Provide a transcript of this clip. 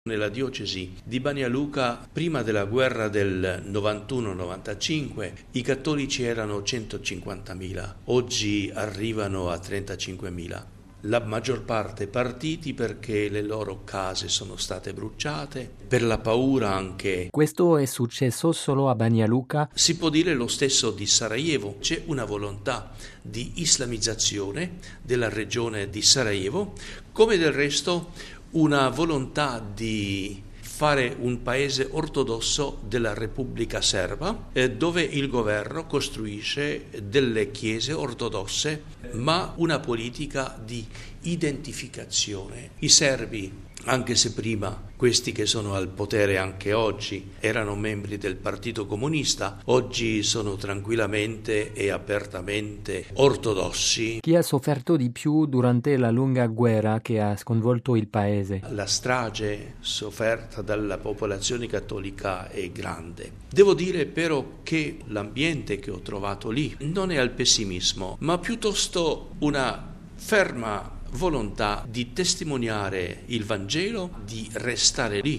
Nella diocesi di Banja-Luka, prima della guerra del 91-95, i cattolici erano 150.000, oggi arrivano a 35.000. La maggior parte partiti perché le loro case sono state bruciate, per la paura anche. Questo è successo solo a Banja-Luka? Si può dire lo stesso di Sarajevo. C'è una volontà di islamizzazione della regione di Sarajevo, come del resto una volontà di fare un paese ortodosso della Repubblica Serba, dove il governo costruisce delle chiese ortodosse, ma una politica di identificazione. I serbi, anche se prima questi che sono al potere anche oggi erano membri del Partito Comunista, oggi sono tranquillamente e apertamente ortodossi. Chi ha sofferto di più durante la lunga guerra che ha sconvolto il paese? La strage sofferta dalla popolazione cattolica è grande. Devo dire però che l'ambiente che ho trovato lì non è al pessimismo, ma piuttosto una ferma volontà di testimoniare il Vangelo, di restare lì